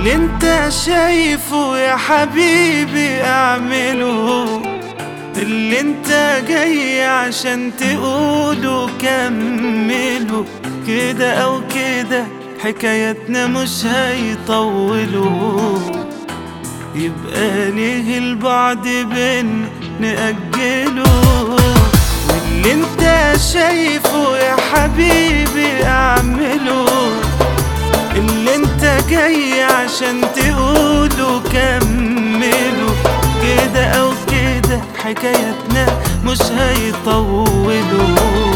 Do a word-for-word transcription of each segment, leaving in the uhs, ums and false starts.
اللي انت شايفه يا حبيبي اعمله، اللي انت جاي عشان تقوله كمله، كده او كده حكايتنا مش هيطولوا، يبقى ليه البعد بينا نأجله. واللي انت شايفه يا حبيبي اعمله، اللي انت جاي عشان تقوله كمله، كده او كده حكايتنا مش هيطولوا،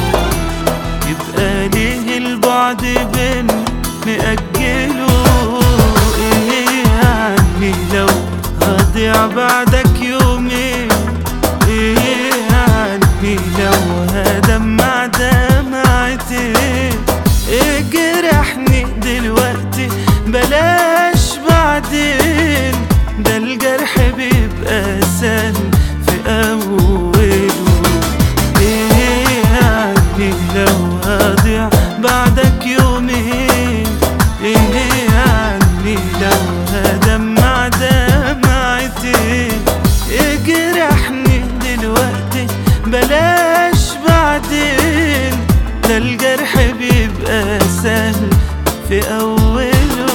يبقى ليه البعد بينا نأجله. ايه يعني لو هضيع بعدك يومين، ايه يعني لو هدمع دمعتين، ايه جرحني دلوقتي بلاش بعدين، ده الجرح بيبقى سهل في أوله. ايه يعني لو هضيع بعدك يومين، ايه يعني لو هدمع دمعتين، ايه جرحني دلوقتي بلاش بعدين، ده الجرح بيبقى سهل في أوله.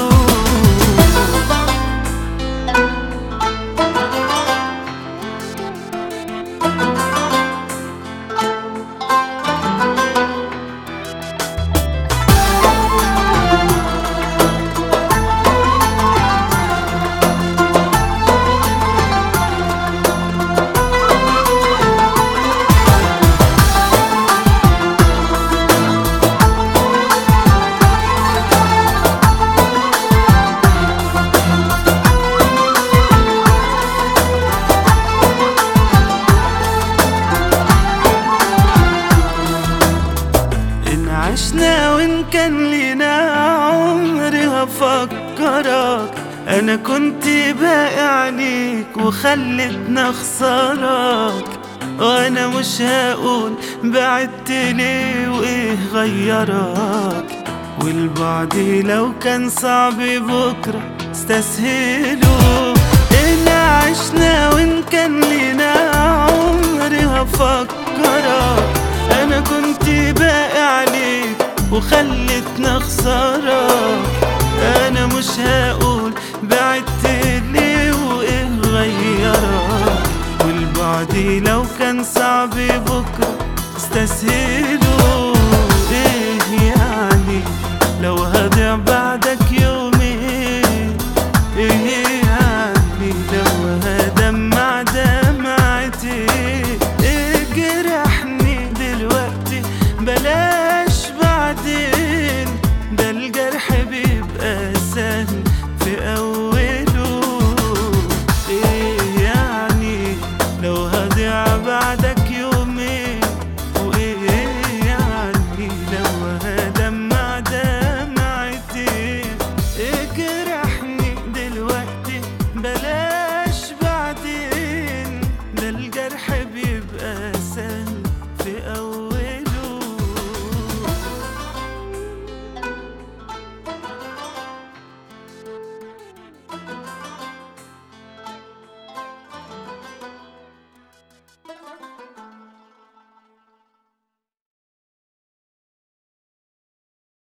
عشنا وإن كان لينا عمري هفكرك، أنا كنت باقي عليك وخلتني أخسرك، وأنا مش هقول بعدت ليه وإيه غيرك، والبعد لو كان صعب بكرة استسهله. إنا عشنا وإن كان لينا عمري هفكرك، أنا كنت باقي عليك وخلتني أخسرك، أنا مش هقول بعدت ليه وإيه غيرك، والبعد لو كان صعب بكرة استسهله. إيه يعني لو هضيع بعدك يومين، إيه يعني لو هدمع دمعتين، إيه جرحني دلوقتي بلاش بعدين، ده الجرح بيبقى سهل في أوله. إيه يعني لو هضيع بعدك يومين، وإيه يعني لو هدمع دمعتين، إيه جرحني دلوقتي بلاش بعدين، ده الجرح بيبقى